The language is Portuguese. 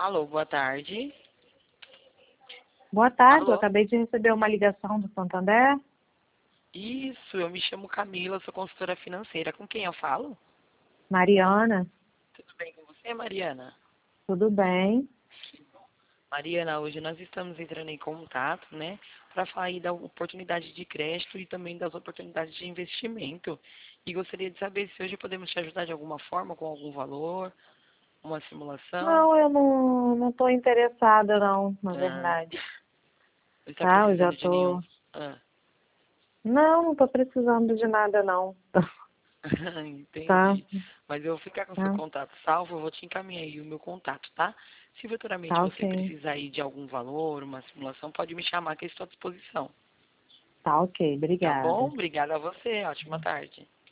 Alô, boa tarde. Boa tarde, eu Alô? acabei de receber uma ligação do Santander. Isso, eu me chamo Camila, sou consultora financeira. Com quem eu falo? Mariana, Tudo bem com você, Mariana? tudo bem? Mariana, hoje nós estamos entrando em contato, né, para falar aí da oportunidade de crédito e também das oportunidades de investimento. E gostaria de saber se hoje podemos te ajudar de alguma forma, com algum valor, uma simulação. Não, eu não estou interessada não, na Ah, verdade. não está Tá, eu já precisando de nenhum. tô. Ah, Não estou precisando de nada não. Tá, entendi. Mas eu vou ficar com seu tá, contato salvo, eu vou te encaminhar aí o meu contato, tá? Se futuramente tá você ok. precisar aí de algum valor, uma simulação, pode me chamar que eu estou à disposição. Tá ok, Tá bom? obrigada. Obrigada a você. Ótima tarde.